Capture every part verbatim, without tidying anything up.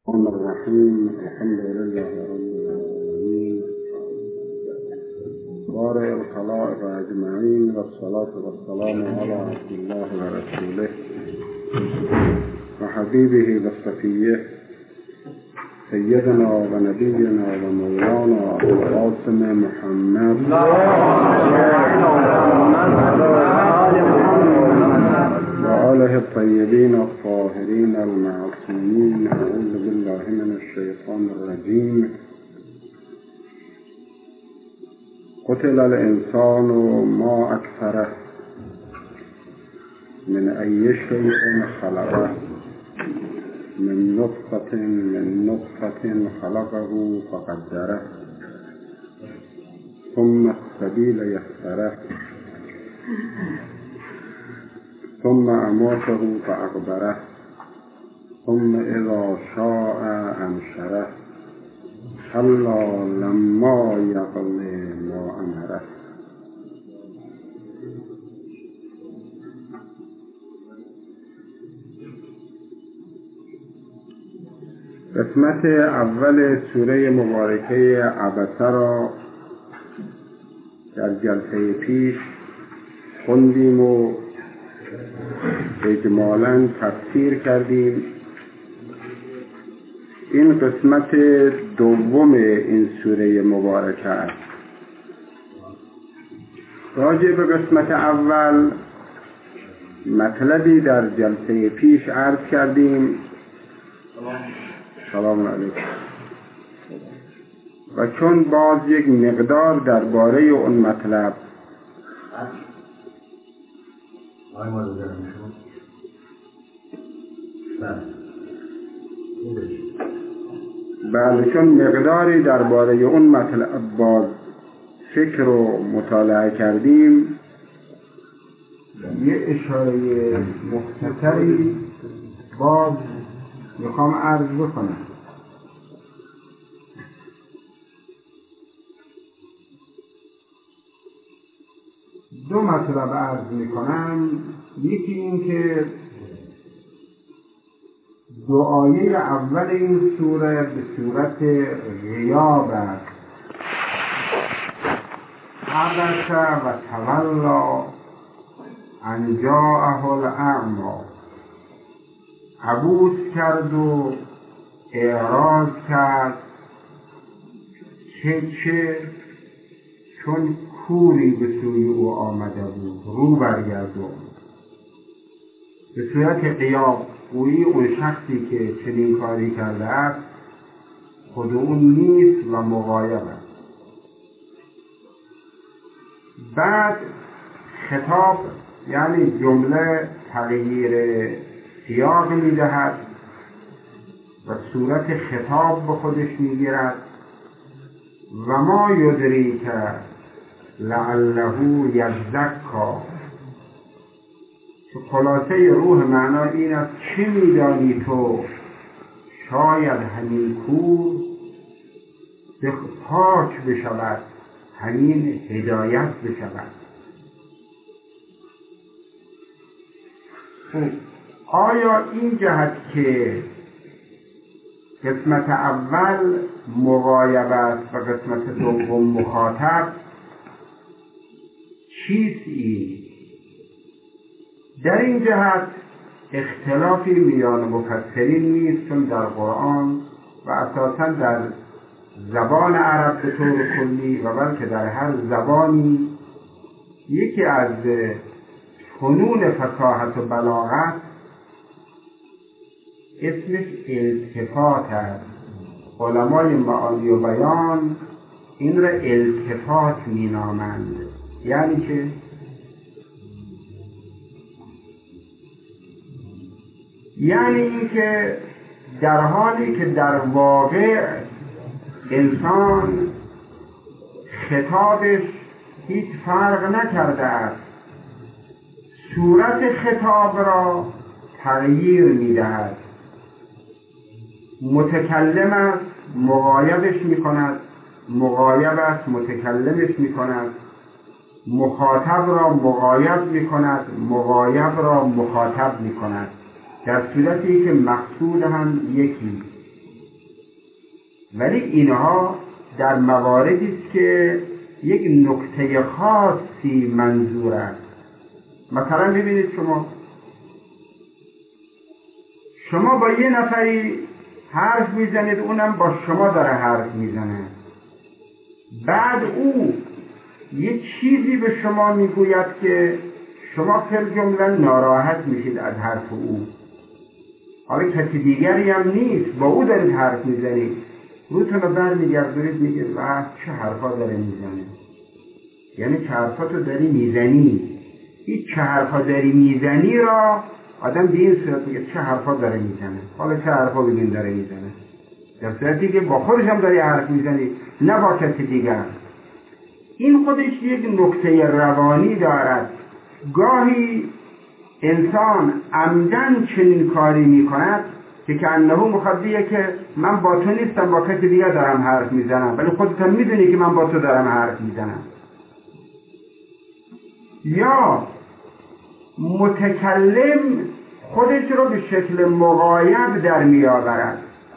الرحمن الرحيم. الحمد لله رب العالمين بارئ الخلائق أجمعين، والصلاة والسلام على عبد الله ورسوله وحبيبه وصفيه سيدنا ونبينا ومولانا أبو القاسم محمد وآله الطيبين الطاهرين المعصومين. أعوذ بالله من الشيطان الرجيم. قتل الإنسان ما أكثره من أي شيء خلقه من نطفة من نطفة خلقه فقدره ثم السبيل يسره ثم أماته فأقبره ثم إذا شاء أنشره كلا لما يقض ما أمره. قسمت اول سوره مبارکه عبسه را در جلسه پیش خوندیم و اجمالاً تفسیر کردیم. این قسمت دوم این سوره مبارکه است. راجع به قسمت اول مطلبی در جلسه پیش عرض کردیم. سلام علیکم. و چون باز یک مقدار درباره اون مطلب بله چون مقداری درباره اون مطلب باز فکر و مطالعه کردیم، یه اشاره مختصری باز میخوام عرض بکنم. دو مطلب عرض میکنم. یکی این که دعایه اول این سوره به صورت غیاب است. عبس و تولا ان جاءه الاعمی، عبوس کرد و اعراض کرد که چه چون کوری به سوی او آمده بود رو برگردون. به صورت غیاب گویی اون شخصی که چنین کاری کرده است خود اون نیست و مغایب است. بعد خطاب یعنی جمله تغییر سیاق میدهد و صورت خطاب به خودش میگیرد. و ما یدریک لعله یزکا، که خلاصه روح معنا این است چه میدانی تو شاید همین کور پاک بشود، همین هدایت بشود. آیا این جهت که قسمت اول مغایب است و قسمت دوم مخاطب چیست؟ این در این جهت اختلافی میان مفسرین نیست، چون در قرآن و اساساً در زبان عرب به طور کلی و بلکه در هر زبانی یکی از فنون فصاحت و بلاغت اسمش التفات است. علمای معانی و بیان این را التفات می نامند. یعنی که یعنی این که در حالی که در واقع انسان خطابش هیچ فرق نکرده است، صورت خطاب را تغییر می‌دهد. متکلم است مغایبش می‌کند، مغایب است متکلمش می‌کند، مخاطب را مغایب می‌کند، مغایب را مخاطب می‌کند، در صورتی که مقصود هم یکی ولی اینها در مواردی است که یک نکته خاصی منظور است. مثلا ببینید شما شما با یه نفری حرف میزنید، اونم با شما داره حرف میزنه، بعد او یه چیزی به شما میگوید که شما فر جمله ناراحت میشید از حرف او. حالا کسی دیگری هم نیست، با او دارید حرف میزنید، روتون رو بر میگردونید میگید واه چه حرفا داره میزنه. یعنی چه حرفا تو داری میزنی، این چه حرفا داری میزنی را آدم به این صورت میگه چه حرفا داره میزنه. حالا چه حرفا ببین داره میزنه، در صورتی که با خودش هم داری حرف میزنی نه با کسی دیگر. این خودش یک نکته روانی دارد. گاهی انسان عمدن چنین کاری میکند که که انه مخبیه که من با تو نیستم، با کسی دیگر دارم حرف میزنم، ولی خودت هم میدونی که من با تو دارم حرف میزنم. یا متکلم خودش رو به شکل مغایب در میآورد.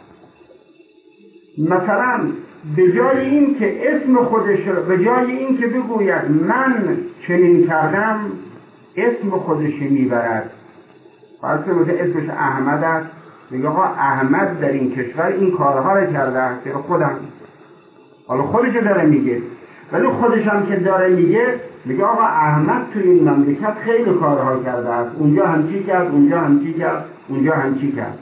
مثلا به جای این که اسم خودش رو، به جای این که بگوید من چنین کردم، اسم خودش میبرد. فرض کنید اسمش احمد است، میگه آقا احمد در این کشور این کارها رو کرده است که خودم، حالا خودش داره میگه، ولی خودش هم که داره میگه میگه آقا احمد تو این مملکت خیلی کارها کرده است، اونجا هم چی کرد، اونجا هم چی کرد، اونجا هم چی کرد.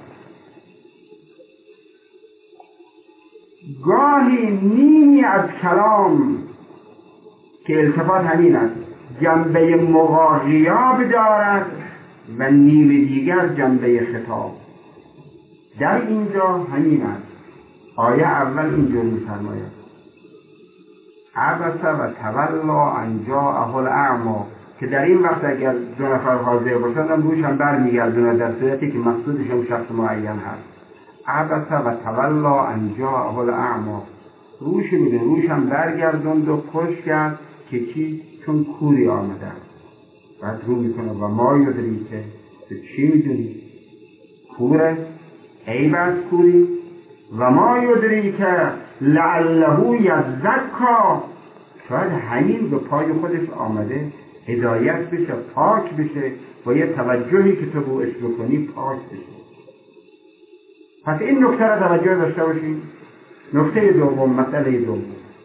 گاهی نیمی از کلام که التفات همین است جنبه مغایب دارد و نیم دیگر جنبه خطاب. در اینجا همین است. آیه اول اینجور می‌فرماید عبس و تولا ان جاءه الاعمی، که در این وقت اگر دو نفر حاضر باشند هم روش هم برمیگردونه در صورتی که مقصودش هم شخص معین هست. عبس و تولا ان جاءه الاعمی، روش میده روش هم برگردوند و پشت کرد که چی؟ چون کوری آمده. بعد رو میکنه و ما یدری که چی میدونی؟ کوره؟ عیب از کوری؟ و ما یدری که لعله یزکا، شاید همین به پای خودش آمده هدایت بشه، پاک بشه، با یه توجهی که تو بهش بکنی پاک بشه. پس این نکته را توجه داشته باشید. نکته دوم، مسئله دوم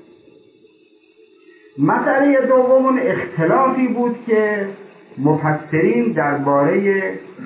مسئله دوم اون اختلافی بود که مفسرین درباره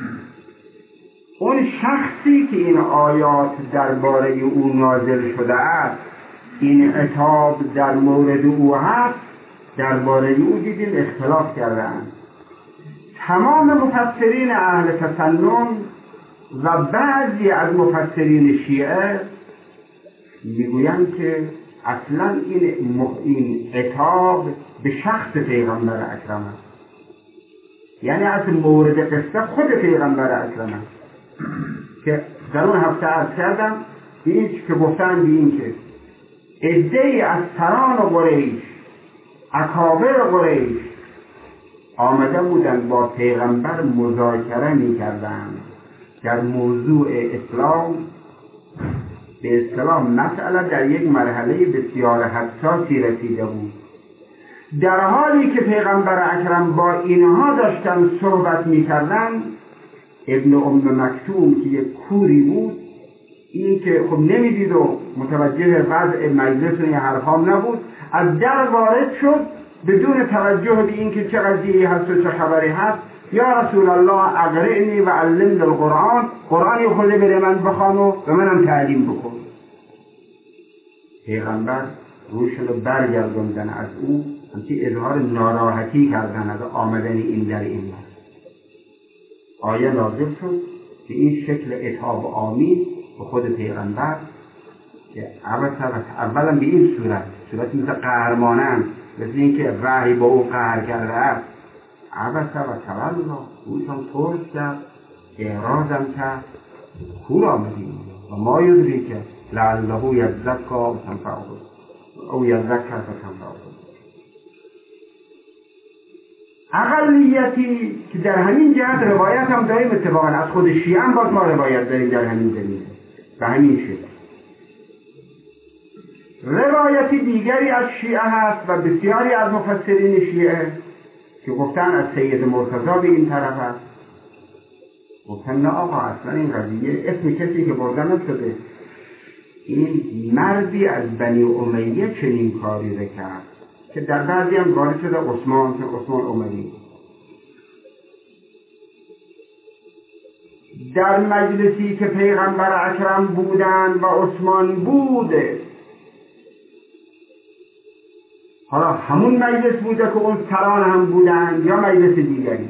اون شخصی که این آیات درباره او نازل شده است، این عتاب در مورد او هست، درباره او دیدیم اختلاف کردند. تمام مفسرین اهل تسنن و بعضی از مفسرین شیعه میگویند که اصلا این مخ... این عتاب به شخص پیغمبر اکرم است، یعنی از مورد قصه خود پیغمبر اکرم است که در اون هفته عرض کردم به این که گفتن به این که عده‌ای از سران قریش، اکابر قریش آمده بودند با پیغمبر مذاکره می‌کردند در موضوع اسلام. به اصطلاح مسئله در یک مرحله بسیار حساسی رسیده بود. در حالی که پیغمبر اکرم با اینها داشتن صحبت می‌کردند، ابن ام مکتوم که یک کوری بود، این که خب نمیدید و متوجه وضع مجلس و این حرفام نبود، از در وارد شد بدون توجه به این که چه قضیه‌ای هست و چه خبری هست. یا رسول الله اقرئنی و علمنی القرآن، قرآنی خود بده من بخوان و به منم تعلیم بکن. پیغمبر روشون رو برگردوندن از او، همچی اظهار ناراحتی کردن از آمدن این در این وقت. آیه نازل شد که این شکل عتاب آمیز به خود پیغمبر که اولا به این صورت صورت مثل قهرمانان، مثل این که وحی با او قهر کرده است، عبس و تولا، روشان ترس کرد، اعراضم کرد، کور آمدیم و ما یدری که لعله یزکا و تنفعه او یزکا و تنفعه. اقلیتی که در همین جهت روایت هم داریم اتفاقا از خود شیعه هم باز ما روایت داریم در همین زمینه به همین شکل. دیگری از شیعه هست و بسیاری از مفسرین شیعه که گفتن از سید مرتضی به این طرف هست، گفتن نه آقا اصلا این قضیه اسم کسی که برده نشده، این مردی از بنی امیه چنین کاری رو کرد که در بعضی هم وارد شده عثمان که عثمان امیه. در مجلسی که پیغمبر اکرم بودن و عثمان بوده، حالا همون مجلس بوده که اون سران هم بودن یا مجلس دیگری،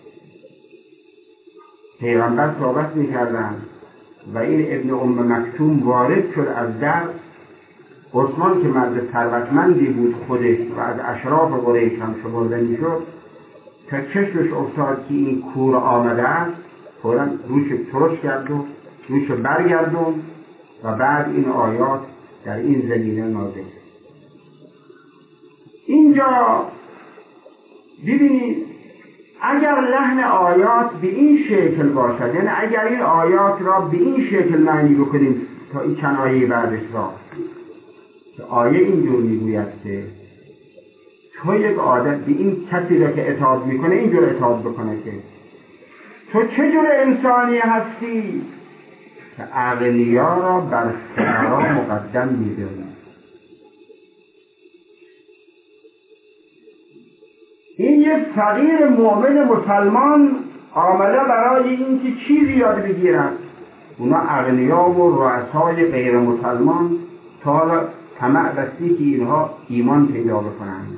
پیغمبر صحبت میکردن و این ابن ام مکتوم وارد شد از در. عثمان که مرد ثروتمندی بود خودش و از اشراف قریش هم شمرده میشد، تا چشمش افتاد که این کور آمده است، فوراً روش ترش کرد و روش برگردون و بعد این آیات در این زمینه نازل. اینجا ببینید اگر لحن آیات به این شکل باشد، یعنی اگر این آیات را به این شکل معنی بکنیم تا این چند آیه بعدش را، که آیه اینجور میگوید که تو یک عادت به این کسی را که اطاعت میکنه اینجور اطاعت بکنه که تو چه جور انسانی هستی که اغنیا را بر فقرا مقدم میدونی. این یک فقیر مؤمن مسلمان آمده برای اینکه چیزی یاد بگیرن، اونا اغنیا و رؤسای غیر مسلمان تا طمع بستی که اینها ایمان پیدا بکنند.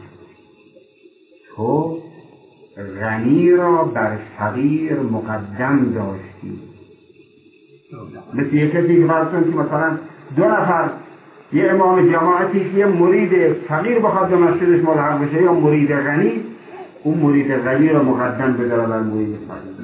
تو غنی را بر فقیر مقدم داشتی. مثل یک کسی که برسون که مثلا دو نفر یه امام جماعتی که یه مرید فقیر بخواد به مسجدش ملحق بشه یا مرید غنی، اون مرید غنی را مقدم بداره بر مرید فقیر.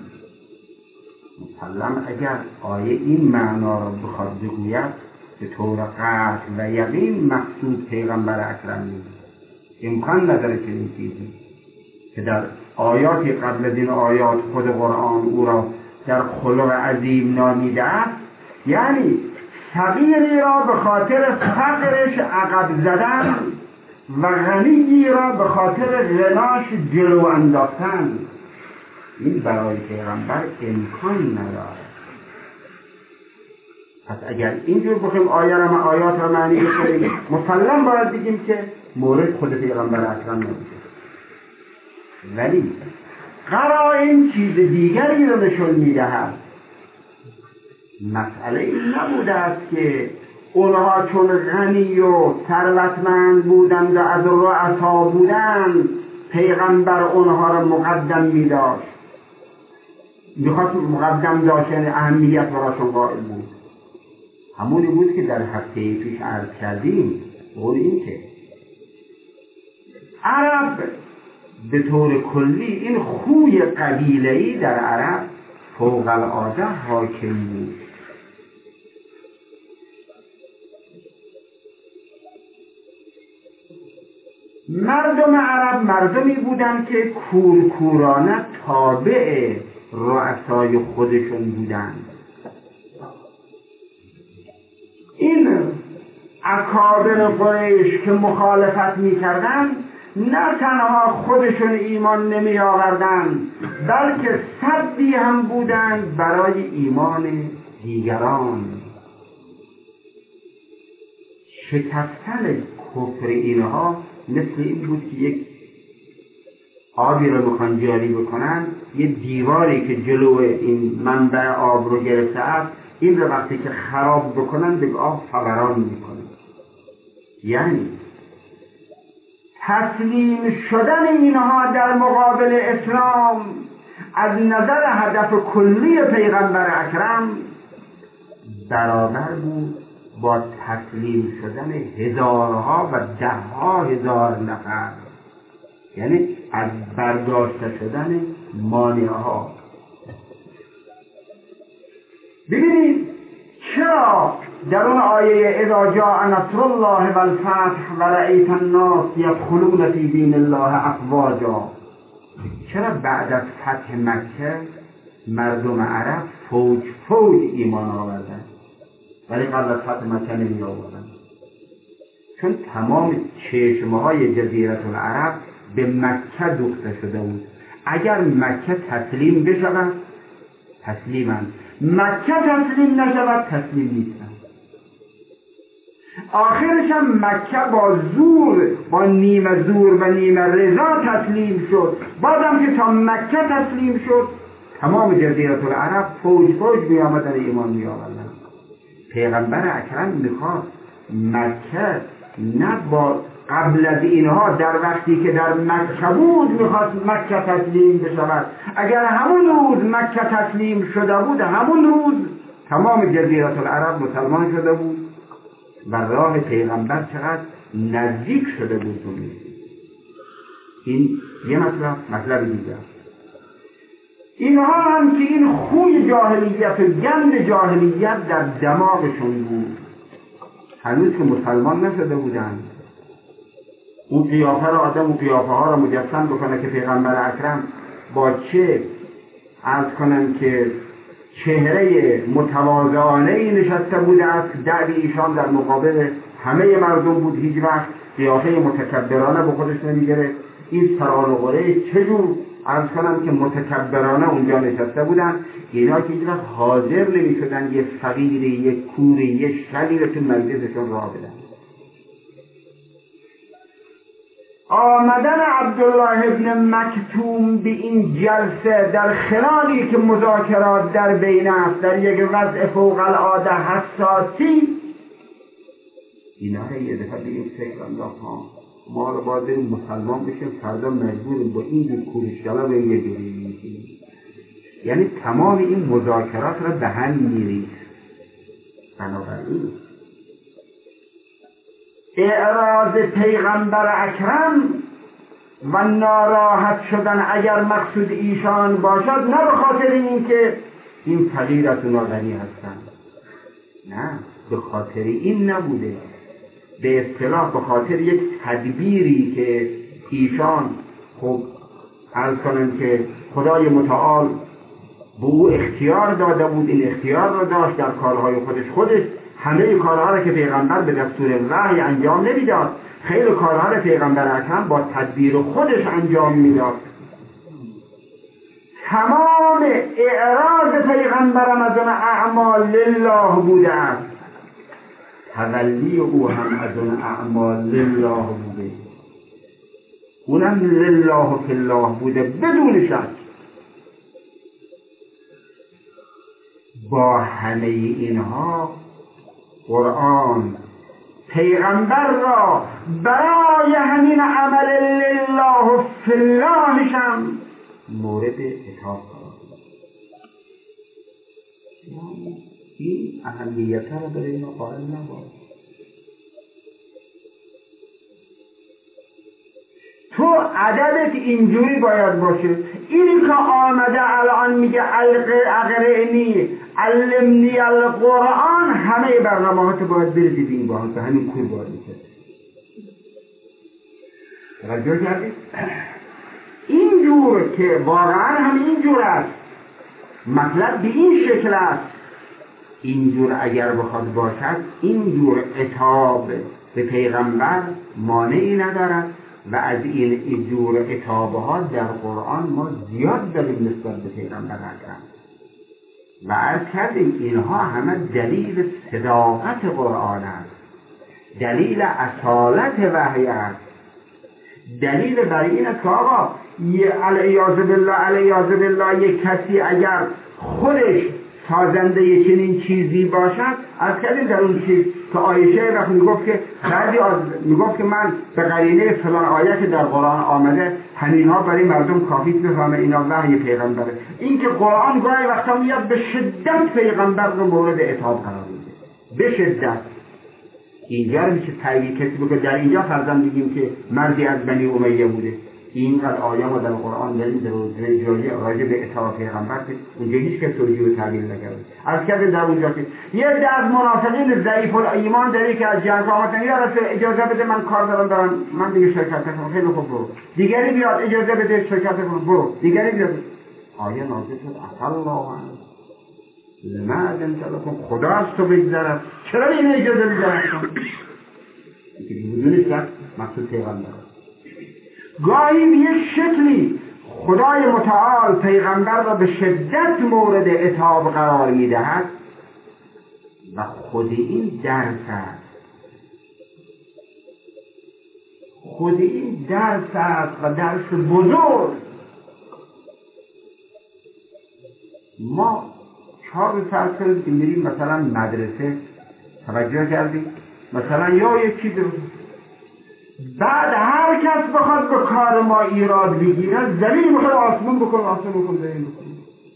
مسلم اگر آیه این معنا را بخواد بگوید به طور قطع و یقین مقصود پیغمبر اکرم نیست، امکان نداره چنین چیزی که در آیاتی قبل از این آیات خود قرآن او را در خلق عظیم نامیده است، یعنی فقیری را به خاطر فقرش عقب زدن و غنیی را به خاطر غناش جلو انداختن. این برای پیغمبر امکان نداره. پس اگر اینجور بخیم آیه را آیات را معنی بکنیم، مسلم باید بگیم که مورد خود پیغمبر اکرم نمیشه. ولی قرائن چیز دیگری رو نشون میدهد. مسئله این نبوده است که اونها چون غنی و ثروتمند بودند و از رؤسا بودند پیغمبر اونها را مقدم می‌داشت، میخواست مقدم داشت، یعنی اهمیت براشون قائل بود. همونی بود که در هفته پیش عرض کردیم، قول این که عرب به طور کلی این خوی قبیله‌ای در عرب فوق العاده حاکم بود. مردم عرب مردمی بودند که کورکورانه تابع رؤسای خودشون بودند. این اکابر قریش که مخالفت می‌کردند نه تنها خودشون ایمان نمی آوردند، بلکه سدی هم بودند برای ایمان دیگران. شکستن کفر اینها مثل این بود که یک آبی رو بخوان جاری بکنن، یه دیواری که جلو این منبع آب رو گرفته است، این رو وقتی که خراب بکنن به آب فوران میکنه. یعنی تسلیم شدن اینها در مقابل اسلام از نظر هدف کلی پیغمبر اکرم برابر بود با تسلیم شدن هزارها و دهها هزار نفر، یعنی از برداشته شدن مانعها. ببینید چرا در اون آیه اذا جاء نصر الله والفتح ورأیت الناس یدخلون فی دین الله افواجا، چرا بعد از فتح مکه مردم عرب فوج فوج ایمان آوردن ولی قبل از فتح مکه نمی آوردن؟ چون تمام چشمه های جزیره العرب به مکه دوخته شده بود. اگر مکه تسلیم بشود تسلیمند، مکه تسلیم نشود تسلیم نیستند. آخرش هم مکه با زور، با نیمه زور و نیمه رضا تسلیم شد. بازم که تا مکه تسلیم شد تمام جزیره العرب فوج فوج می آمدن ایمان می آوردن. پیغمبر اکرم میخواد مکه نه با قبل از اینها در وقتی که در مکه بود میخواست مکه تسلیم بشود. اگر همون روز مکه تسلیم شده بود همون روز تمام جزیره العرب مسلمان شده بود و راه پیغمبر چقدر نزدیک شده بود. این یه مطلب. مطلب دیگر اینها هم که این خوی جاهلیت و گند جاهلیت در دماغشون بود، هنوز که مسلمان نشده بودن. اون قیافه را آدم و قیافه ها را مجسم بکنه که پیغمبر اکرم با چه عرض کنم که چهره متواضعانه‌ای نشسته بوده است، دعوی ایشان در مقابل همه مردم بود، هیچ وقت قیافه متکبرانه به خودش نمیگرفت. این سران و قره چجور عرض کنم که متکبرانه اونجا نشسته بودن، اینا که هیچ وقت حاضر نمیشدن یه فقیری، یه کوری، یه شلی رو تو مجلسشون راه بدن. آمدن عبدالله ابن مکتوم به این جلسه در خلالی که مذاکرات در بین است، در یک وضع فوق العاده حساسی، اینا را یه دفعه به این فکر انداخت ها ما رو باید بریم مسلمان بشیم، فردا مجبوریم با این جور کورشگلا به یه جوری میشیم. یعنی تمام این مذاکرات را به هم میریخت. بنابراین اعراض پیغمبر اکرم و ناراحت شدن اگر مقصود ایشان باشد، نه به خاطر این که این فقیر از اونا غنی هستن، نه، به خاطر این نبوده، به اصطلاح به خاطر یک تدبیری که ایشان خب عرض کنن که خدای متعال به او اختیار داده بود، این اختیار را داشت در کارهای خودش. خودش همه کارها را که پیغمبر به دستور وحی انجام نمیداد، خیلی کارها را پیغمبر اکرم با تدبیر خودش انجام میداد. تمام اعراض پیغمبرم از اون اعمال لله بوده است، تولی او هم از اون اعمال لله بوده، اونم لله فی الله بوده بدون شک. با همه اینها قرآن پیغمبر را برای همین عمل لله فی اللهش هم مورد اطاعت قرار داد. این اهمیت را برای اینا قائل نباش. تو عددت اینجوری باید باشه. اینی که آمده الان میگه اقرعنی علمنی القرآن، همه برنامه‌هات باید بریزی به این باید، به همین کور باید میشه. توجه کردید؟ اینجور که واقعا هم اینجور است، مطلب به این شکل است، اینجور اگر بخواد باشد اینجور عتاب به پیغمبر مانعی ندارد و از این اینجور عتابها در قرآن ما زیاد داریم نسبت به پیغمبر اکرم و عرض کردیم اینها همه دلیل صداقت قرآن است، دلیل اصالت وحی است، دلیل بر این است که آقا علیاذ بالله علیاذ بالله یک کسی اگر خودش سازنده چنین چیزی باشد، از کردیم در اون چیز که عایشه وقت میگفت که بعضی از میگفت که من به قرینه فلان آیه که در قرآن آمده همینها برای مردم کافی بفهمه اینا وحی پیغمبره. این که قرآن گاهی وقتا میاد به شدت پیغمبر رو مورد عتاب قرار میده، به شدت. اینجا رو میشه تایید کسی بکنه در اینجا فرضاً بگیم که مردی از بنی امیه بوده، اینقدر آیه ما در قرآن داریم در جایی راجع به اطاعت پیغمبر که اونجا هیچ کس توجیه و تعبیر نکرده. از کردیم در اونجا که یه عده از منافقین ضعیف الایمان داره که از جنگ آمدن، یا اجازه بده من کار دارم دارم من دیگه شرکت نکنم، خیلی خوب برو. دیگری بیاد اجازه بده شرکت کن، برو. دیگری بیاد آیه نازل شد عفا الله عنه لما اذنت لكم، خدا از تو بگذرد، چرا این اجازه میدن؟ که بدونش در مقصود پیغمبر گاهی به یک شکلی خدای متعال پیغمبر را به شدت مورد عتاب قرار میدهد و خود این درس است خود این درس است و درس بزرگ. ما چهار سال که میریم مثلا مدرسه توجه کردیم مثلا یا یک چیز بعد هر کس بخواد به کار ما ایراد بگیره زمین بخواد آسمون بکن آسمون بکن زمین بکن.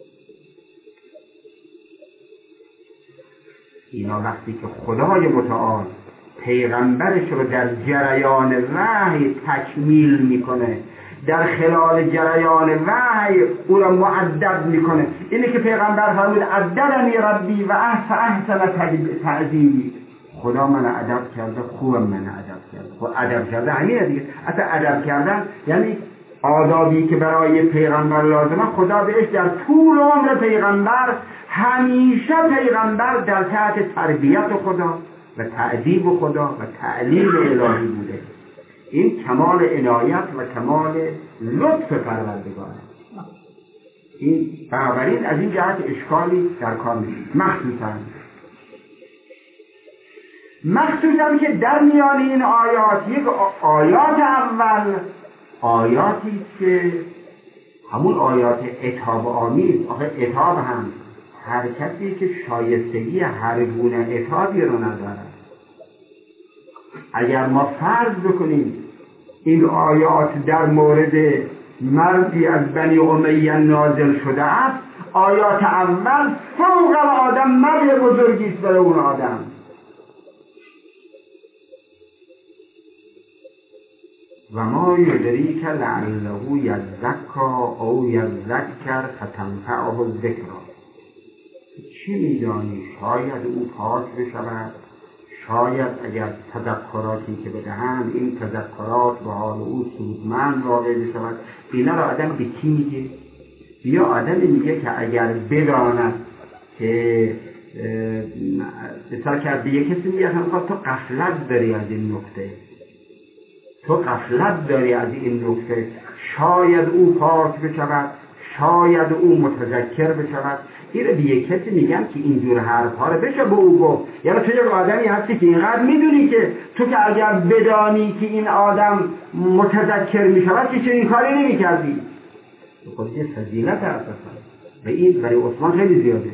اینا وقتی که خدای متعال پیغمبرش رو در جریان وحی تکمیل میکنه در خلال جریان وحی او را معدد میکنه. اینه که پیغمبر فرمود عددنی ربی و احسن تعذیبی خدا من ادب کرده خوبم من ادب کرده. خب ادب کرده همینه دیگه. اصلا ادب کردن یعنی آدابی که برای پیغمبر لازمه خدا بهش در طول عمر پیغمبر همیشه پیغمبر در تحت تربیت خدا و تأدیب خدا و تعلیم الهی بوده. این کمال عنایت و کمال لطف پروردگاره. این بنابراین از این جهت اشکالی در کار نیست. مخصوصا مخصوصا که در میان این آیات یک آیات اول آیاتی که همون آیات عتاب آمیز. آخه عتاب هم هر کسی که شایستگی هر گونه عتابی رو ندارد. اگر ما فرض بکنیم این آیات در مورد مردی از بنی امیه نازل شده است، آیات اول فوق العاده مرد بزرگی است برای اون آدم. و ما یدریک لعله یزکا او یذکر فتنفعه الذکری. چی میدانی شاید او پاک بشود، شاید اگر تذکراتی که بدهند این تذکرات به حال او سودمند واقع بشود. اینا را آدم به کی میگه؟ یا آدم میگه که اگر بداند که بسیار کرد به یک کسی میگه تو غفلت داری از این نکته، تو غفلت داری از این نکته، شاید او پاک بشود، شاید او متذکر بشود. این رو به یک کسی میگم که اینجور حرفها رو بشه به او گفت. یعنی تو یک آدمی هستی که اینقدر میدونی که تو که اگر بدانی که این آدم متذکر میشود که چه این کاری نمی کردی. تو خود یه فضیلت هست و این برای عثمان خیلی زیاده.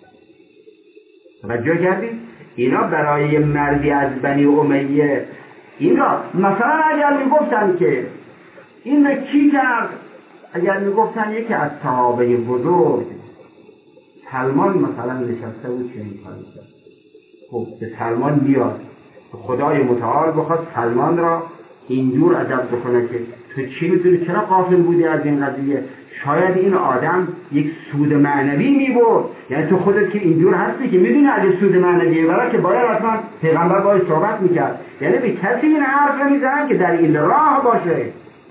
توجه کردید؟ اینا برای مردی از بنی امیه اینا مثلا اگر میگفتن که این کی کرد، اگر میگفتن یکی از صحابه بزرگ سلمان مثلا نشسته بود چه این کاری کرد، خب به سلمان بیاد خدای متعال بخواد سلمان را اینجور ادب بکنه که تو چی میتونی، چرا غافل بودی از این قضیه؟ شاید این آدم یک سود معنوی میبرد. یعنی تو خودت که اینجور هستی که میدونی اگه سود معنوی برای که باید حتما پیغمبر باید صحبت میکرد. یعنی به کسی این حرف میزنن که در این راه باشه.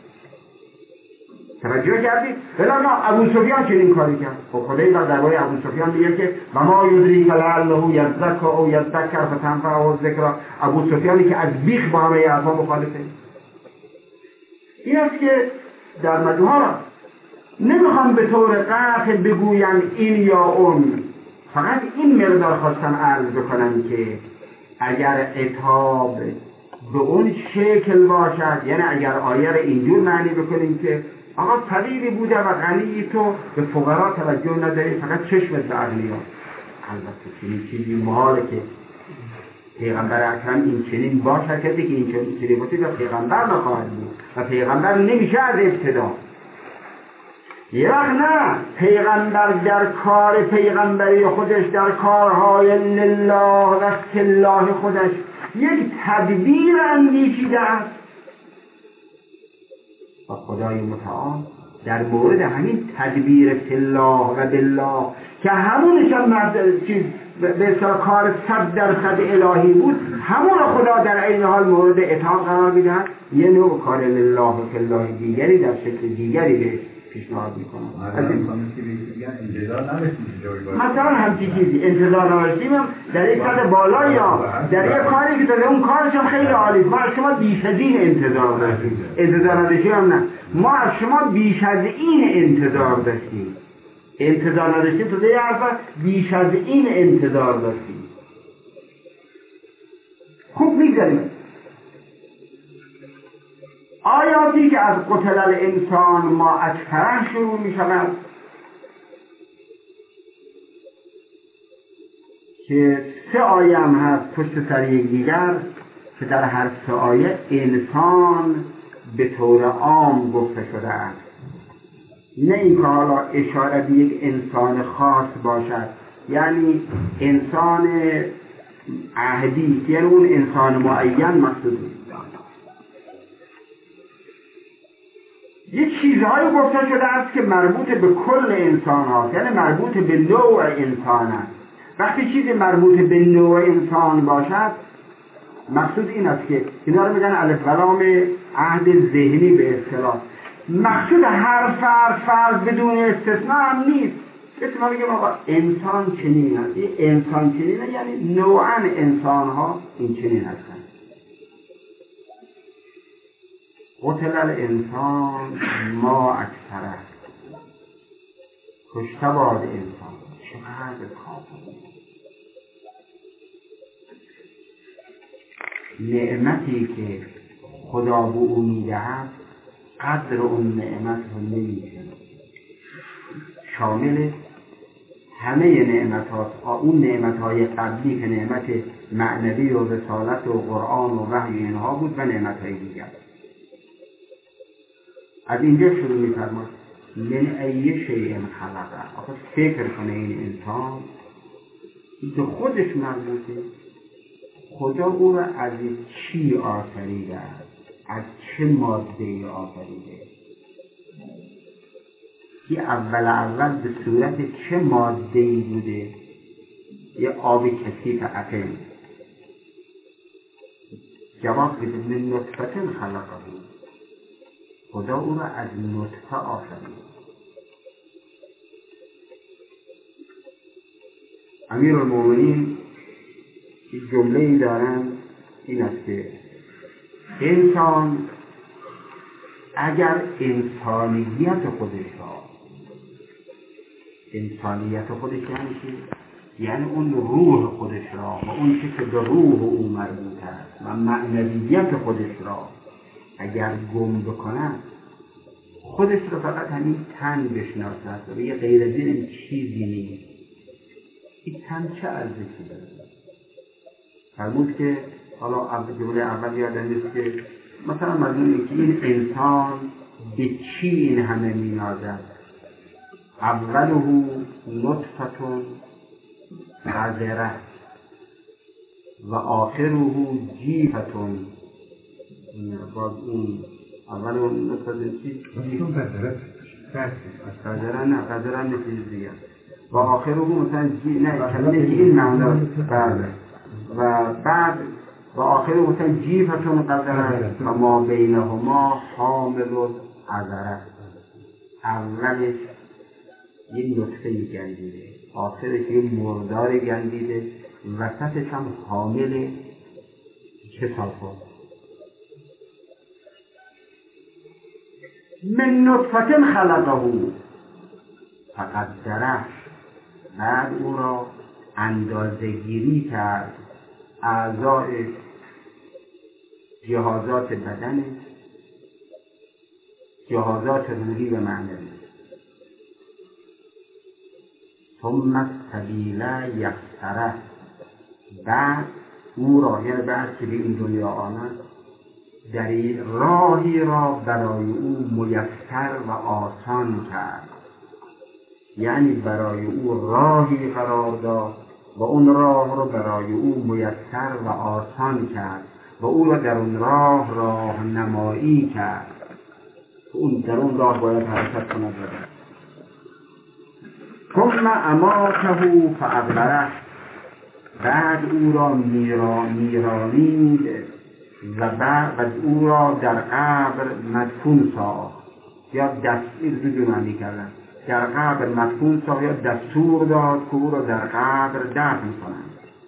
توجه کردید؟ بلا نه ابو سفیان چنین کاری کرد. خب خدای را درباره ابو سفیان میگه که و ما یدریک لعله یزکا او یذکر فتنفعه الذکری. ابو سفیانی که از بیخ با همه حرفا مخالفه. این است که در مجموعه نمیخوام به طور قطع بگویم این یا اون، فقط این مقدار خواستم عرض بکنم که اگر عتاب به اون شکل باشد، یعنی اگر آیه را اینجور معنی بکنیم که آقا فقیری بوده و غنی تو به فقرا توجه نداری، فقط چشمت به اغنیا. البته چنین چیزی محاله که پیغمبر اکرم این چنین باشد که این چنین باشه و پیغمبر نخواهد بود و پیغمبر نمیشه از ابتدا. یه وقت نه، پیغمبر در کار پیغمبری خودش، در کارهای لله و الله خودش یک تدبیر اندیشیده است و خدای متعال در مورد همین تدبیر الله و بالله که همونش هم چیز به کار صد درصد الهی بود، همون خدا در این حال مورد عتاب قرار میدهد. یه نوع کار لله و الله دیگری در شکل دیگری بهش پیشنهاد میکنم. مثلا مثلا همچی چیزی انتظار نرسیم هم در یک سطح بالا یا در یک کاری که داره اون کارش هم خیلی عالی. ما از شما بیش از این انتظار داشتیم. انتظار نداشتیم هم نه، ما از شما بیش از این انتظار داشتیم. انتظار نداشتیم تو دیگه حرفا بیش از این انتظار داشتیم. خوب میگذاریم. آیاتی که از قتل الانسان ما اکثرا شروع می شود که سه آیه هم هست پشت سر یکدیگر که در هر سه آیه انسان به طور عام گفته شده است. نه این که حالا اشاره به یک انسان خاص باشد، یعنی انسان عهدی، یعنی اون انسان معین مقصود نیست. یک چیزهایی گفته شده است که مربوط به کل انسان هاست، یعنی مربوط به نوع انسان است. وقتی چیزی مربوط به نوع انسان باشد، مقصود این است که اینا رو میگن الف و لام عهد ذهنی به اصطلاح. مقصود هر فرد فرد بدون استثناء هم نیست. کسی ما میگه آقا انسان چنین هست، این انسان چنینه، یعنی نوعا انسان ها این چنین هستن. قتل الانسان ما اکثره، کشته باد انسان. چقدر کافر. نعمتی که خدا به او میدهد قدر اون نعمت رو نمی‌داند. شامل همه نعمتات، اون نعمتهای قبلی که نعمت معنوی و رسالت و قرآن و وحی اینها بود و نعمتهای دیگر. از اینجا شروع می‌فرماید من ای شیء خلقه. آخه فکر کنه این انسان به خودش مربوطه. خدا او را از چی آفریده؟ از چه ماده آفریده؟ که اول اول به صورت چه ماده‌ای بوده؟ یه آب کثیف اپل. جواب بده من نطفه خلقه. خدا او را از نطفه آفرید. امیرالمومنین جمله‌ای دارند این است که انسان اگر انسانیت خودش را انسانیت خودش یعنی چی؟ یعنی اون روح خودش را و اون چیزی که به روح او مربوط است و معنویت خودش را اگر گم بکنه، خودش رو فقط همین تن بشناسد و یه غیر از این چیزی نیست. این تن چه ارزشی داره؟ فرمود که حالا اول جمله اول یادم نیست که مثلا مضمون که این انسان به چی این همه مینازد؟ اوله نطفتون قذره و آخره جیفتون. باز اون اول اون نطفتون چی؟ قذره نه قذره نه چیز دیگه. و آخره مثلا جی نه کلمه که این معنی بله. و بعد و آخر مثلا جیفتون قذره و ما بینهما حامل و عذره. اولش یه نطفه گندیده، آخرش یه مردار گندیده، وسطش هم حامل کثافات. من نطفه خلقه فقدره. بعد او را اندازه گیری کرد، اعضای جهازات بدن، جهازات روحی و معنوی. ثم السبیل یسره. بعد او را، یعنی بعد که به این دنیا آمد، در راهی را برای او میسر و آسان کرد. یعنی برای او راهی قرار داد و اون راه رو برای او میسر و آسان کرد و او را در اون راه راه نمایی کرد. اون در اون راه باید حرکت کند. ثم اماته فاقبره. بعد او را میرا میرانید و بعد او را در قبر مدفون ساخت. یا دستور دو معنی کردن. در قبر مدفون ساخت یا دستور داد که او را در قبر دفن کنند.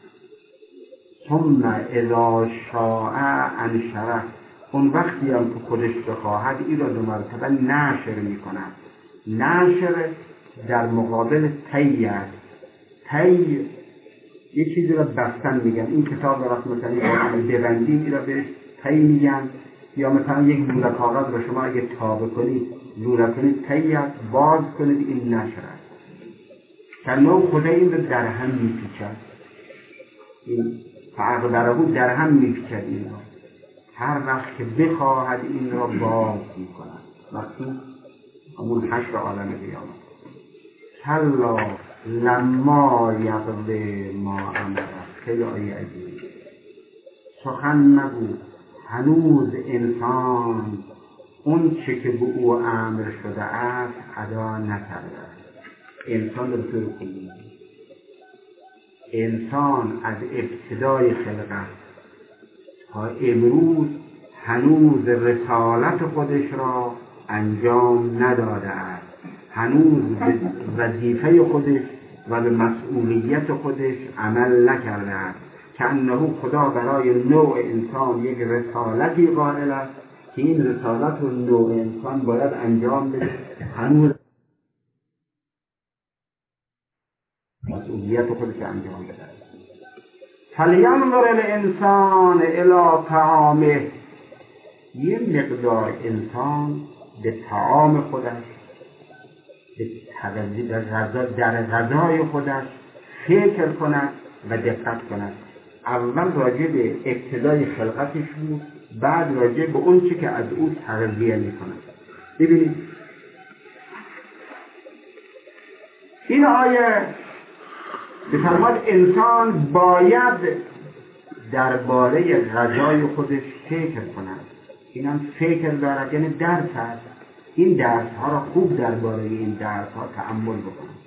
ثم اذا شاء انشره، اون وقتی هم که خودش بخواهد این را دو مرتبه نشر می کند. نشر در مقابل طی است. طی یه چیزی را بستن میگن. این کتاب را مثلا قرآن ببندیم این را بهش طی میگن. یا مثلا یک لوله کاغذ را شما اگه تابه کنید لوله کنید طی است، باز کنید این نشر است. در نوع خدا این را در هم میپیچد. این فعقدره در هم میپیچد. این را هر وقت که بخواهد این را باز میکند. وقتی همون حشر عالم قیامت. کلا لما یقضی ما امره. خیلی آیه عجیبی. سخن نگو هنوز انسان اون چه که به او امر شده است ادا نکرده است. انسان به طور کلی، انسان از ابتدای خلقت تا امروز هنوز رسالت خودش را انجام نداده است. هنوز به وظیفه خودش و به مسئولیت خودش عمل نکرده است. که انه خدا برای نوع انسان یک رسالتی قائل است که این رسالت رو نوع انسان باید انجام بده. هنوز مسئولیت خودش انجام بده. فلینظر الانسان الی طعامه. یه مقدار انسان به طعام خودش، به تغذیه در غذای خودش فکر کند و دقت کند. اول راجع به ابتدای خلقتش بود، بعد راجع به اون چی که از او تغذیه می کند. ببینید این آیه بفرماد انسان باید درباره غذای خودش فکر کند. این هم فکر دارد، یعنی درس هست. این درس ها را خوب درباره این درس ها تأمل بکنید.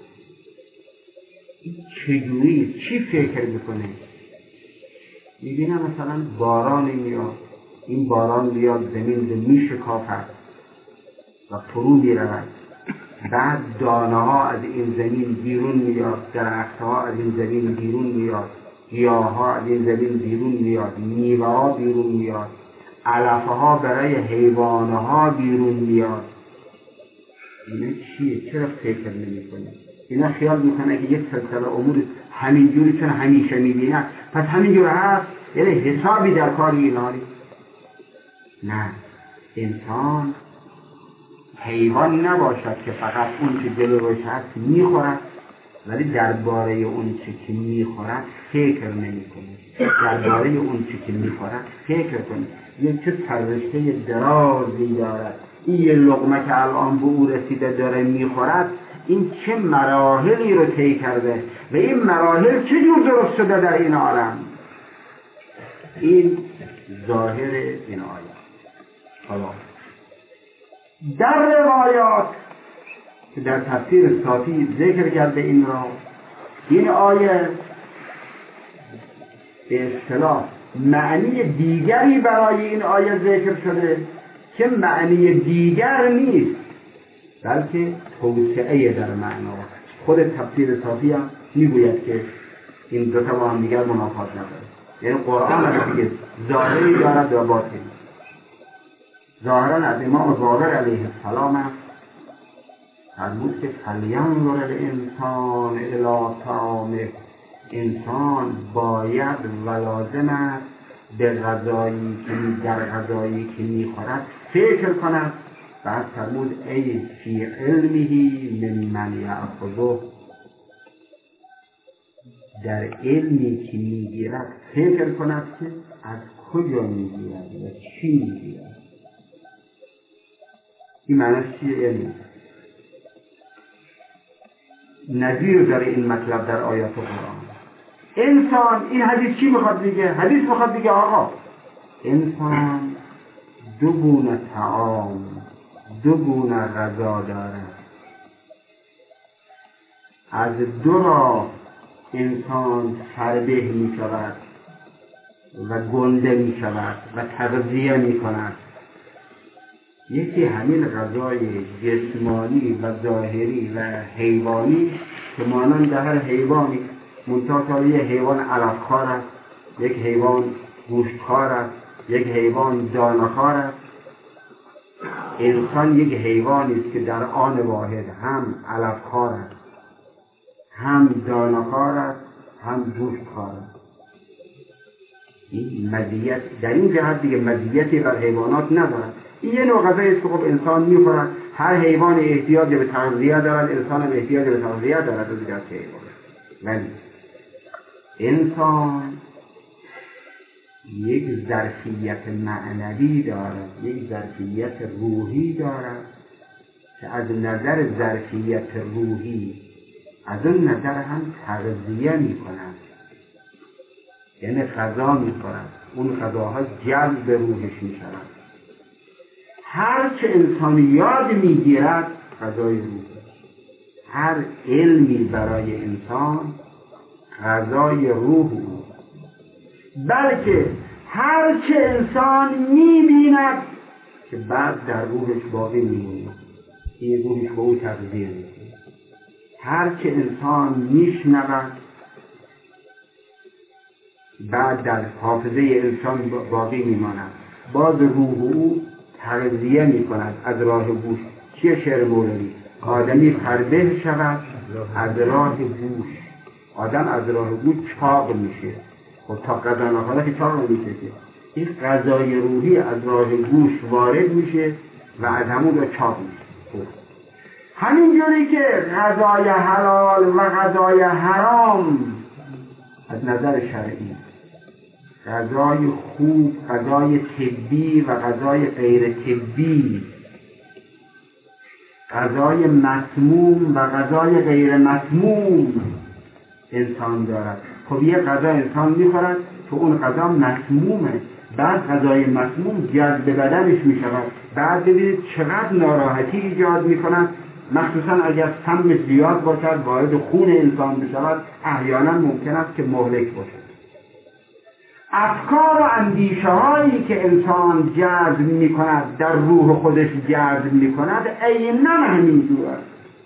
چجوری چی فکر بکنه؟ میبینم مثلا بارانی میاد، این باران میاد زمین رو میشکافد و فرو میرود. بعد دانه ها از این زمین بیرون میاد، درخت ها از این زمین بیرون میاد، گیاه ها از این زمین بیرون میاد، میوه ها بیرون میاد، علفه ها برای حیوانه ها بیرون میاد. اینا چیه؟ چرا فکر نمی کنه؟ اینا خیال میکنه که یک سلسله امور همینجوری چون همیشه میبینه پس همینجور هست، یعنی حسابی در کار اینا نیست. نه، انسان حیوان نباشد که فقط اون چه جلوش هست میخورد ولی درباره اون چه که میخورد فکر نمی کنه. درباره اون چه که میخورد فکر کنه. یک چه سررشته درازی دارد. این یه لقمه که الان به او رسیده داره میخورد، این چه مراحلی رو طی کرده و این مراحل چه جور درست شده در این عالم. این ظاهر این آیه. حالا در روایات که در تفسیر صافی ذکر کرده این را، این آیه به اصطلاح معنی دیگری برای این آیه ذکر شده که معنی دیگر نیست بلکه توسعه در معنا. خود تفسیر صافی هم میگوید که این دو تا با هم دیگر منافات نداره. یعنی قرآن هم دیگه ظاهری دارد و باطنی. ظاهرا از امام باقر علیه السلام است فرمود که فلینظر الانسان الی طعامه. انسان باید و لازم است به غذایی که در غذایی که میخورد فکر کند. بعد فرمود ای فی علمه ممن یأخذه. در علمی که میگیرد فکر کند که از کجا میگیرد و چی میگیرد. این معنیش چیه؟ علم نظیر داره این مطلب در آیات قرآن. انسان، این حدیث چی میخواد بگه؟ حدیث میخواد بگه آقا انسان دو گونه طعام، دو گونه غذا دارد. از دو راه انسان فربه می شود و گنده می شود و تغذیه می کند. یکی همین غذای جسمانی و ظاهری و حیوانی که مانند هر حیوانی، منتها یه حیوان علفخوار است، یک حیوان گوشتخوار است، یک حیوان دانه‌خوار است. انسان یک حیوانی است که در آن واحد هم علفخوار است، هم دانه‌خوار است، هم گوشتخوار است. این مزیت در این جهت دیگه مزیتی بر حیوانات ندارد. این یه نوع غذایی است که خب انسان می‌خورد. هر حیوان احتیاج به تغذیه دارد، انسان هم احتیاج به تغذیه دارد از دیگر حیوان. ولی انسان یک ظرفیت معنوی دارد، یک ظرفیت روحی دارد که از نظر ظرفیت روحی از اون نظر هم تغذیه می‌کند، یعنی غذا می‌خورد، اون غذاها جذب به روحش می‌شود. هر چه انسان یاد می‌گیرد غذای روح، هر علمی برای انسان غذای روح او، بلکه هر چه انسان می‌بیند که بعد در روحش باقی می‌ماند، این روحش با او تغذیه می‌کند. هر چه انسان می‌شنود بعد در حافظه انسان باقی می‌ماند، باز روح او تغذیه می‌کند از راه گوش. چیه شعر مولوی؟ آدمی فربه شود از راه گوش. آدم از راه گوش چاق میشه. خب تا غذا نخوره که چاق نمیشه که. این غذای روحی از راه گوش وارد میشه و از همون رو چاق میشه. همین جوری که غذای حلال و غذای حرام از نظر شرعی، غذای خوب، غذای طبی و غذای غیر طبی، غذای مسموم و غذای غیر مسموم انسان دارد. خب یه غذا انسان میخورد که اون غذا مسمومه، بعد غذای مسموم جذب به بدنش میشود، بعد ببینید چقدر ناراحتی ایجاد میکند، مخصوصا اگر سم زیاد باشد وارد خون انسان بشود، احیانا ممکن است که مهلک باشد. افکار و اندیشه هایی که انسان جذب می کند، در روح خودش جذب می کند، عیناً همینجور است.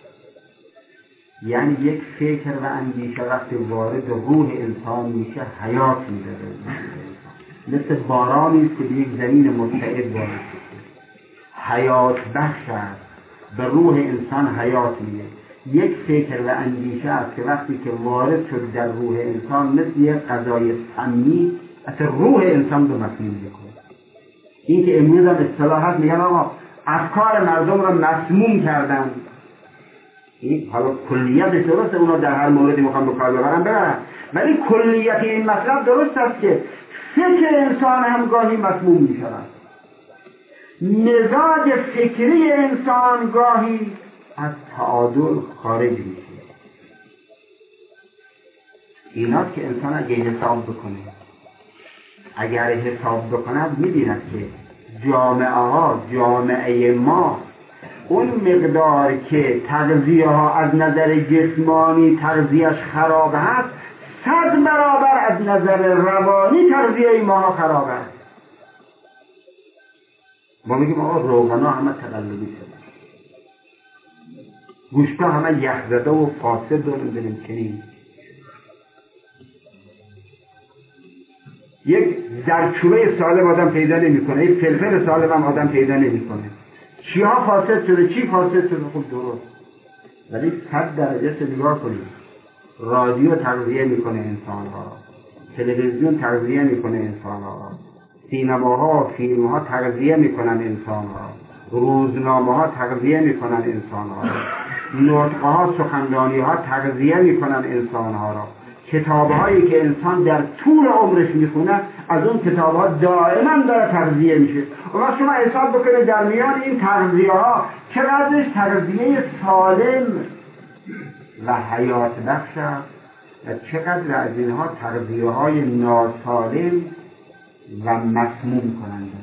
یعنی یک فکر و اندیشه وقتی وارد روح انسان میشه حیات میده، مثل بارانی است که به یک زمین مرتعد وارد شده، حیات بخش است، به روح انسان حیات میده. یک فکر و اندیشه است که وقتی که وارد شد در روح انسان مثل یک غذای سمی اصلا روح انسان رو مسموم میکنه. این که امروز هم اصطلاحات میگن آقا افکار مردم رو مسموم کردن، این حالا کلیتش درسته، اونا در هر موردی میخوام به کار ببرن ببرن، ولی کلیت این مطلب درست است که فکر انسان هم گاهی مسموم میشود، مزاج فکری انسان گاهی از تعادل خارج میشه. ایناست که انسان اگه حساب بکنه، اگر حساب بکند می‌بیند که جامعه ها، جامعه ما، اون مقدار که تغذیه ها از نظر جسمانی تغذیهش خراب هست، صد برابر از نظر روانی تغذیه ما خراب است. ما میگیم آقا روغنا همه تقلبی شده، گوشتا همه یخزده و فاسد و نمیدونیم چنین. یک زردچوبه سالم آدم پیدا نمیکنه، یک فلفل سالم هم آدم پیدا نمیکنه. چی ها فاسد شده، چی فاسد شده؟ خب درست، ولی صد درجه چه نگاه کنید، رادیو تغذیه میکنه انسان ها، تلویزیون تغذیه میکنه انسان ها، سینماها، فیلم ها تغذیه میکنن انسان ها، روزنامه ها تغذیه میکنن انسان ها، نطقه ها، سخنرانی ها تغذیه میکنن انسان ها را. کتاب‌هایی که انسان در طول عمرش میخونه، از اون کتاب‌ها دائما داره تغذیه میشه. و وقتی شما حساب بکنید در میان این تغذیه‌ها چقدرش تغذیه سالم و حیات بخش است و چقدر از اینها تغذیه‌های ناسالم و مسموم کننده.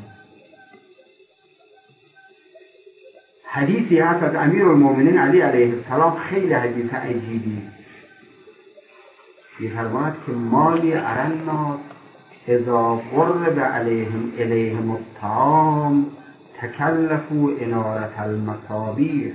حدیثی هست از امیرالمومنین علی علیه السلام، خیلی حدیث عجیبی، می‌فرماید که مالی ارى الناس اذا قرب علیهم الیهم الطعام تکلفوا انارة المصابیح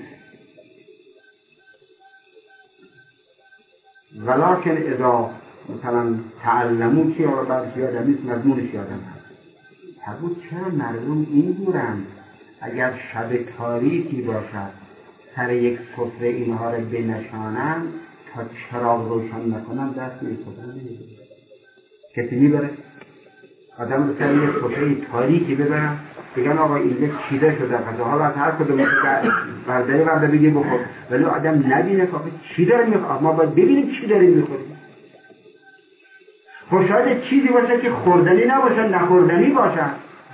ولکن اذا مثلا تعلمو که بعد یادم نیست مضمونش یادم هست. فرمود چرا مردم این دورند اگر شب تاریکی باشد سر یک سفره اینها رو بنشانند تا چراغ روشن نکنن دست می‌کنن نمی‌گیرن. کسی میبره آدم رو سر یک سفره تاریکی ببرن بگن آقا اینجا چیده شده غذا حالا از هر کدوم برداری برده بگی بخور، ولی آدم نبینه که چی داره میخواد. ما باید ببینیم چی داریم میخوریم. خب شاید چیزی باشه که خوردنی نباشه نخوردنی باشه.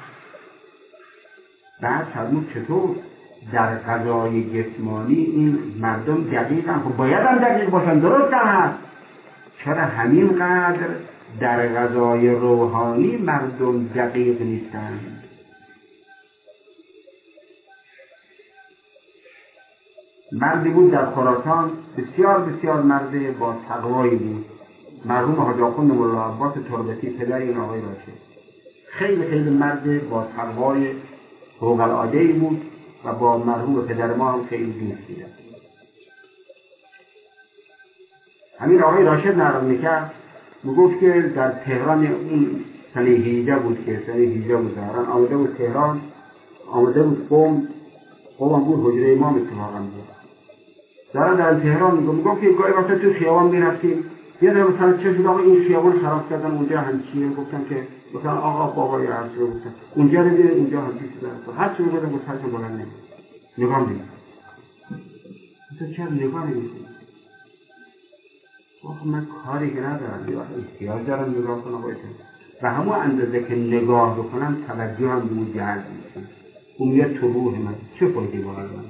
بعد فرمود چطور در غذای جسمانی این مردم دقیقاً خب باید هم دقیق باشن، درست هم هست، چرا همینقدر در غذای روحانی مردم دقیق نیستند؟ مردی بود در خراسان، بسیار بسیار مرد با تقوایی بود، مرحوم حاج آخوند مولا عباس تربتی پدر این آقای راشد. خیلی خیلی مرد با تقوای فوق العاده‌ای بود و با مرحوم پدر ما هم خیلی دوست بود. همین آقای راشد نقل میکرد، میگفت که در تهران اون سنه هجده بود که سنه هجده بود دارن آمده بود تهران، آمده بود قم، قم بود حجره امام اتفاقا بود. دارن در تهران میگفت که گاهی وقتا تو خیابان میرفتیم یه در مثلا چه شد آقا این خیابان خراب کردن اونجا همچیه، گفتن که مثلا آقا بابای عرصه گفتن اونجا رو بیره اونجا همچی شدن هر چی میگفتن گفتن چون بلند نمید نگاه نمید تو چرا نگاه نمید؟ آخه من کاری که ندارم یه وقت احتیاج دارم نگاه کنم باید و همون اندازه که نگاه بکنم توجه هم به اون جلب میشه. اون میاد تو روح من چه فایده باید من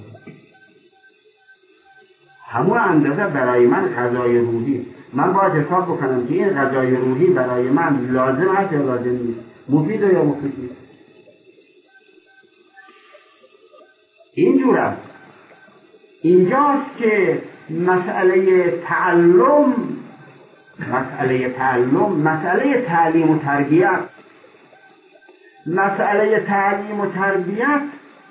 همون اندازه برای من غذای روحی. من باید حساب بکنم که این غذای روحی برای من لازم هست یا لازم نیست، مفید یا مفید نیست. اینجور است. اینجاست که مسئله تعلم مسئله تعلم مسئله تعلیم و تربیت مسئله تعلیم و تربیت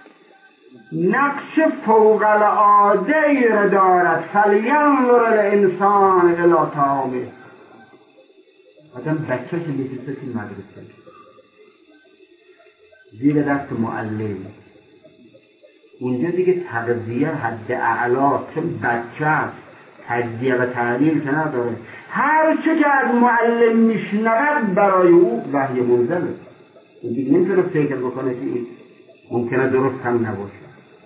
نقش فوق العاده را دارد. فلینظر الانسان الی طعامه. آدم بچه‌ش می‌فرسته تو مدرسه زیر دست معلم، اونجا دیگه تغذیه حد اعلا، چون بچه است تجزیه و تحلیل که نداره، هر چه که از معلم میشنود برای او وحی منزله. اون دیگه نمیتونه فکر بکنه که این ممکنه درست هم نباشه،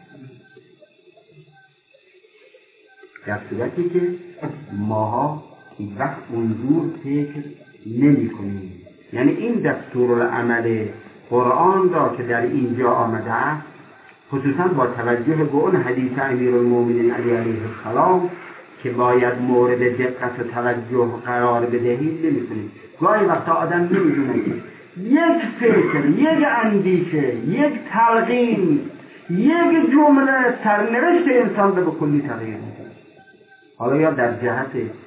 در صورتی که ماها این وقت اونجور فکر نمی کنیم. یعنی این دستورالعمل قرآن را که در اینجا آمده است، خصوصا با توجه به اون حدیث امیرالمومنین علی علیه السلام که باید مورد دقت و توجه قرار بدهید نمی کنید. گاهی وقتا آدم نمیدونه که یک فکر، یک اندیشه، یک تلقین، یک جمله سرنوشت انسان رو به کلی تغییر میده. حالا یا در جهت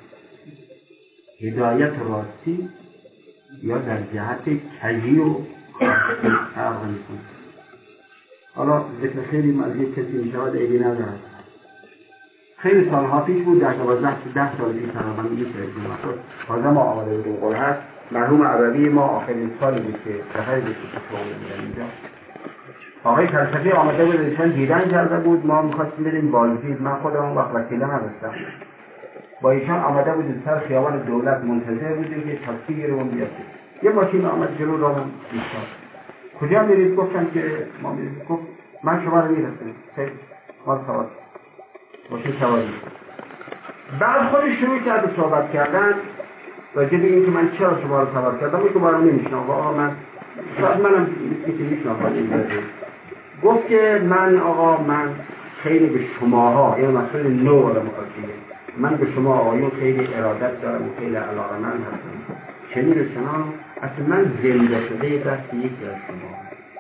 هدایت راستی یا در جهت کجی و فرق میکنه. حالا ذکر خیلی از یک کسی میشود ایدی ندارد. خیلی سالها پیش بود، در دوازده ده سال پیش تقریبا میشه تازه ما آمده بودیم قرهت. مرحوم عربی ما آخرین سال بود که سفری بود که شغل میدن اینجا. آقای فلسفی آمده بود، ایشان دیدن کرده بود، ما میخواستیم بریم بازدید. من خودم اون وقت وسیله نداشتم. با ایشان آمده بودیم سر خیابان دولت منتظر بودیم که تاکسی گیرمون بیاد. یه ماشین آمد جلو رامون ایستاد. کجا میرید؟ گفتم که ما میرید. گفت من شما رو میرسونم. خیلی ما سوار ماشین سواری. بعد خودش شروع کرد به صحبت کردن راجع به اینکه من چرا شما رو سوار کردم. این که ما رو نمیشنم. آقا من شاید منم میشه میشنم. گفت که من آقا من خیلی به شماها، یعنی مسئله نو رو مخاطبه، من به شما آقایون خیلی ارادت دارم و خیلی علاقه‌مند هستم. چنین شما اصلا من زنده شده دست یکی از شما.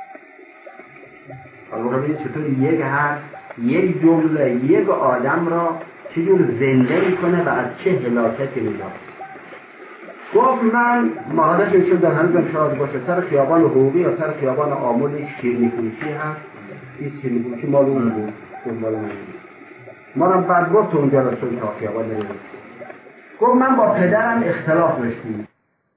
حالا ببینید چطور یک حرف، یک جمله، یک آدم را چجور زنده میکنه و از چه هلاکتی میداد. گفت من مهارت شد در هنوزم شاید باشه سر خیابان حقوقی یا سر خیابان آمول شیرینی فروشی هست، هیچی میگو که مال اون بود مال من ما رو بعد گفت تو اونجا رسول تا خیابان نمیدونم گفت من با پدرم اختلاف داشتیم.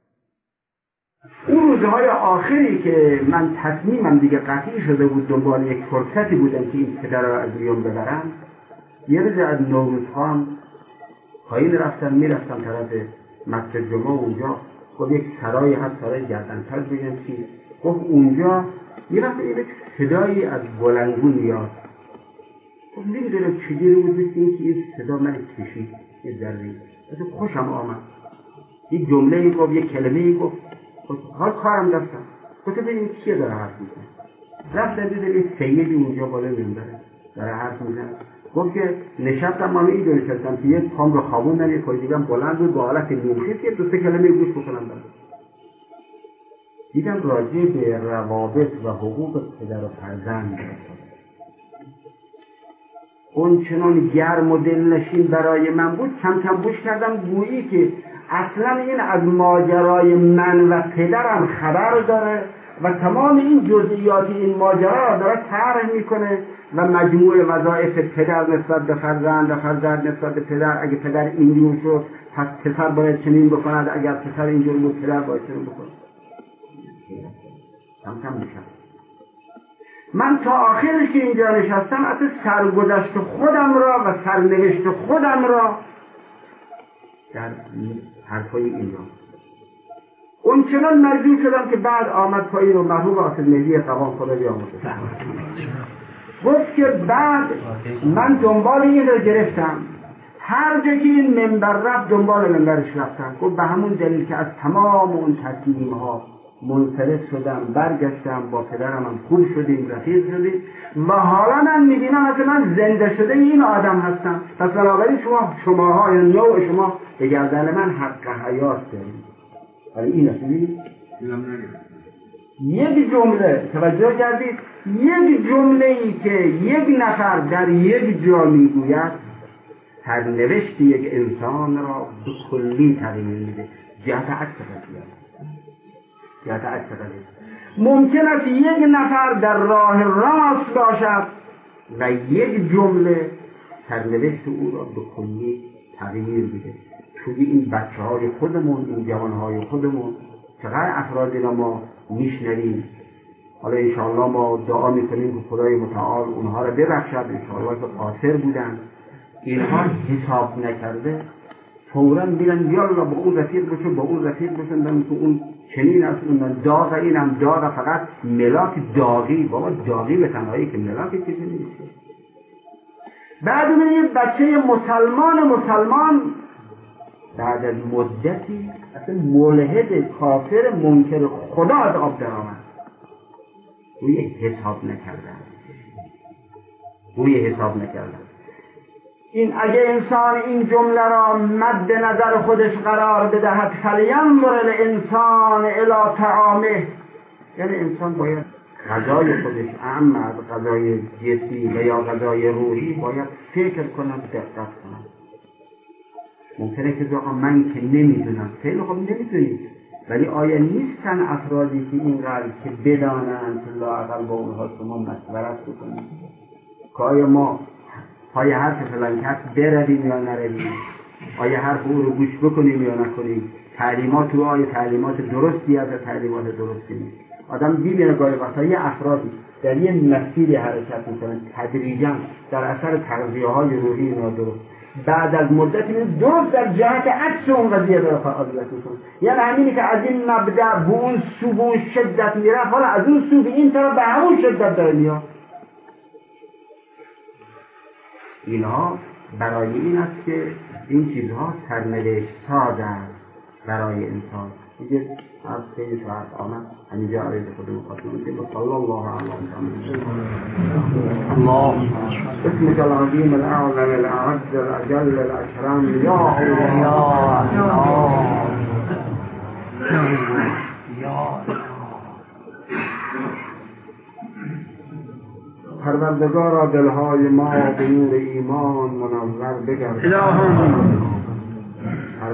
اون روزهای آخری که من تصمیمم دیگه قطعی شده بود دنبال یک فرصتی بودم که این پدر رو از میان ببرم، یه روز از نوروزخان پایین رفتم میرفتم طرف مسجد جمعه اونجا گفت یک سرای هست سرای گردنکج بگم چی گفت اونجا میرفتم یک صدایی از بلندگو میاد گفت نمیدونم چجوری بود مثل این که این صدا من کشید یه ذره از خوشم آمد یک جمله گفت یک کلمه گفت حال کارم دستم گفت ببینیم کیه داره حرف میزنه رفتم دیدم یک سیدی اونجا بالا منبره داره حرف میزنه گفت که نشستم من اینجا نشستم که یک پام رو خوابوندم یک پای دیگم بلند بود با حالت نوخیست یه دو سه کلمه گوش بکنم دارم دیدم راجع به روابط و حقوق پدر و فرزند اون چنان گرم و دلنشین برای من بود کم کم گوش کردم گویی که اصلا این از ماجرای من و پدرم خبر داره و تمام این جزئیات این ماجرا را داره طرح میکنه و مجموع وظایف پدر نسبت به فرزند و فرزند نسبت به پدر اگه پدر اینجور شد پس پسر باید چنین بکند اگر پسر اینجور بود پدر باید چنین بکند کم کم میشم من تا آخرش که اینجا نشستم اصلا سرگذشت خودم را و سرنوشت خودم را در حرفای این را اون چنان مجبور شدم که بعد آمد پایین و مرحوم آصف مهدی قوام خدا بیامرزه گفت که بعد من دنبال این را گرفتم هر جا که این منبر رفت دنبال منبرش رفتم گفت به همون دلیل که از تمام اون تصمیم ها منصرف شدم برگشتم با پدرم هم خوب شدیم رفیق شدیم و حالا من میبینم از من زنده شده این آدم هستم پس بنابراین شما شماها یا نوع شما به گردن من حق حیات دارید ولی این اصلی یک جمله توجه کردید یک جمله ای که یک نفر در یک جا میگوید سرنوشت یک انسان را به کلی تغییر میده جهت عکس قضیه جهت عکس قضیه ممکن است یک نفر در راه راست باشد و یک جمله سرنوشت او را به کلی تغییر میده. توی این بچه های خودمون این جوان های خودمون چقدر افرادی را ما میشنویم حالا انشاءالله ما دعا میکنیم که خدای متعال اونها را ببخشد انشاءالله که قاصر بودن اینها حساب نکرده فوراً میرن یالا با اون رفیق بشن با اون رفیق بشن دارن که اون چنین است اون داغ این هم داغ فقط ملاک داغی بابا داغی به تنهایی که ملاک چیزی نیست. بعد میبینید بچه مسلمان مسلمان بعد از مدتی اصلا ملحد کافر منکر خدا از آب در آمد روی حساب نکردن روی حساب نکردن این اگه انسان این جمله را مد نظر خودش قرار بدهد فلینظر الانسان الی طعامه یعنی انسان باید غذای خودش اعم از غذای جسمی و یا غذای روحی باید فکر کنم دقت کنم. ممکنه که آقا من که نمیدونم خیلی خوب نمیدونید ولی آیا نیستن افرادی که اینقدر که بدانند که لااقل با اونها شما مشورت بکنید که آیا ما آیا حرف فلان کس برویم یا نرویم آیا حرف او رو گوش بکنیم یا نکنیم تعلیمات رو آیا تعلیمات درستی از تعلیمات درستی نیست. آدم دیبینه گاهی وقتا یه افرادی در یه مسیری حرکت میکنن تدریجا در اثر تغذیه های روحی نادرست بعد از مدتی درست در جهت عکس اون قضیه داره فعالیت میکنه یعنی همینی که از این مبدأ به اون سو به اون شدت میره حالا از اون سو به این طرف به همون شدت داره میاد. اینها برای این است که این چیزها سرنوشت ساز است برای انسان. دیگه از خیلی ساعت آمد همینجا عرض خودمون خواستم که صلی الله علیه الله اسمك العظیم الاعظم الاعز الاجل الاکرم یا الله یا پروردگارا دلهای ما به نور ایمان منور بگردان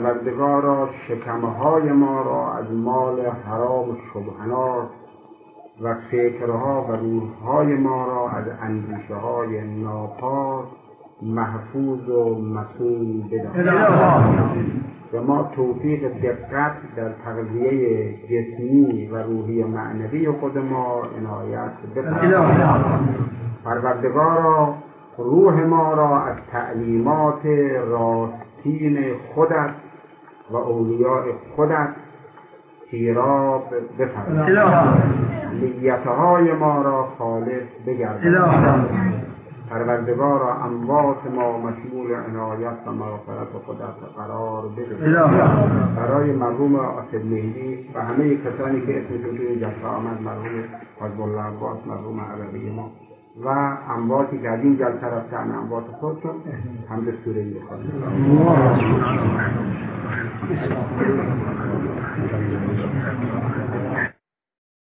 پروردگارا شکمهای ما را از مال حرام و شبهات و فکرها و روحهای ما را از اندیشه های ناپاک محفوظ و مصون بدار و ما توفیق دقت در تغذیه جسمی و روحی و معنوی خود ما عنایت بفرما. پروردگارا روح ما را از تعلیمات راستین خودت و اولیاء خودت سیراب بفرما. نیتهای ما را خالص بگردان. پروردگارا اموات ما مشمول عنایت و مغفرت خودت قرار بده. برای مرحوم آصف مهدی و همه کسانی که اسمشون توی جلسه آمد، مرحوم حاج الله عباس، مرحوم عربی ما و امواتی که از این جلسه رفتن، اموات خودشون حمد سوره‌ای بخوانید.